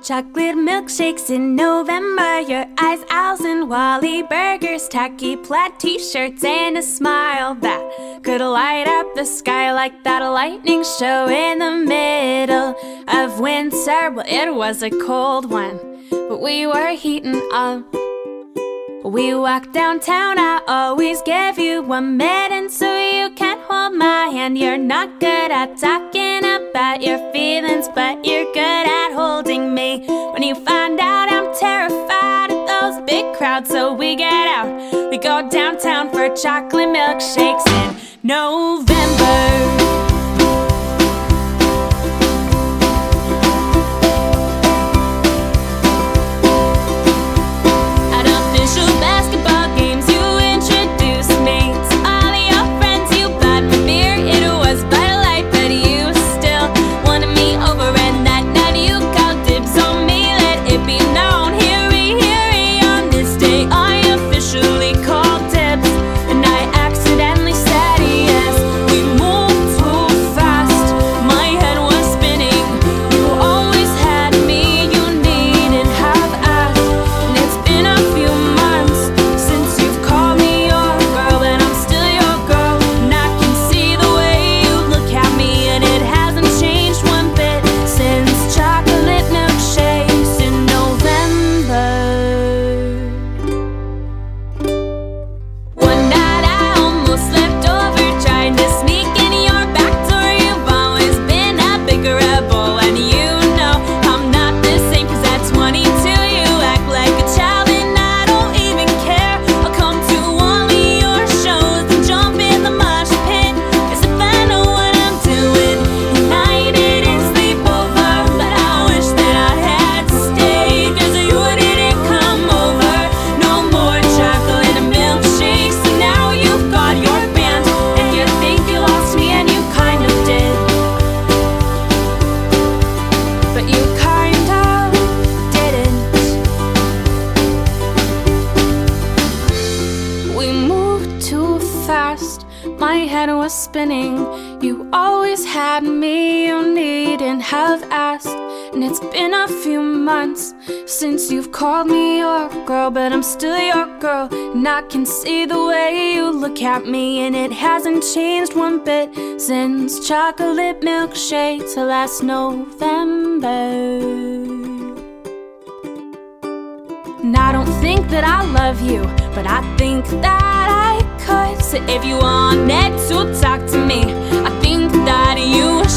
Chocolate milkshakes in November, your eyes, owls, and Wally burgers, tacky plaid t-shirts, and a smile that could light up the sky like that lightning show in the middle of winter. Well, it was a cold one, but we were heating up. We walked downtown, I always give you a minute so you can hold my hand. You're not good at talking about your feelings, but you're good at holding me. When you find out I'm terrified of those big crowds, so we get out. We go downtown for chocolate milkshakes in November. My head was spinning. You always had me, you needn't have asked. And it's been a few months since you've called me your girl, but I'm still your girl. And I can see the way you look at me, and it hasn't changed one bit since chocolate milkshakes last November. And I don't think that I love you, but I think that I could. So if you wanted to talk to me, I think that you